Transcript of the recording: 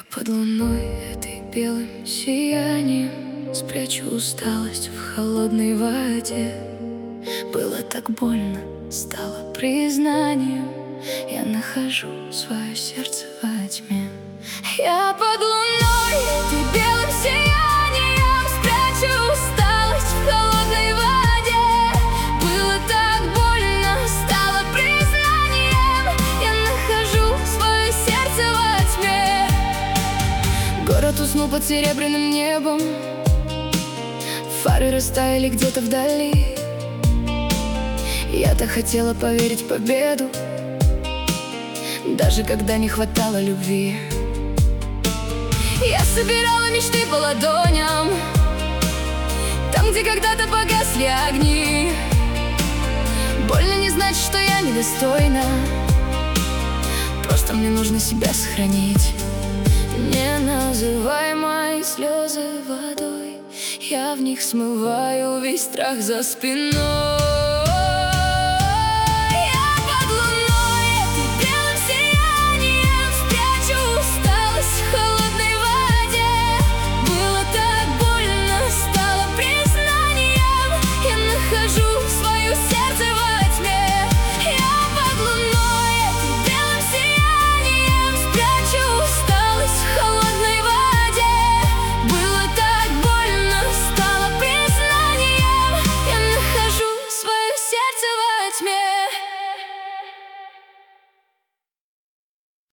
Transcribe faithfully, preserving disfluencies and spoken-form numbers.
Под луной этой белым сиянием спрячу усталость в холодной воде. Было так больно, стало признанием. Я нахожу свое сердце во тьме. Я под луной этой белым сиянием спрячу усталость в холодной воде. Было так больно, стало признанием. Я нахожу свое сердце во тьме. Город уснул под серебряным небом, фары растаяли где-то вдали. Я-то хотела поверить в победу, даже когда не хватало любви. Я собирала мечты по ладоням, там, где когда-то погасли огни. Больно не значит, что я недостойна, просто мне нужно себя сохранить. Не называй мои слезы водой, я в них смываю весь страх за спиной.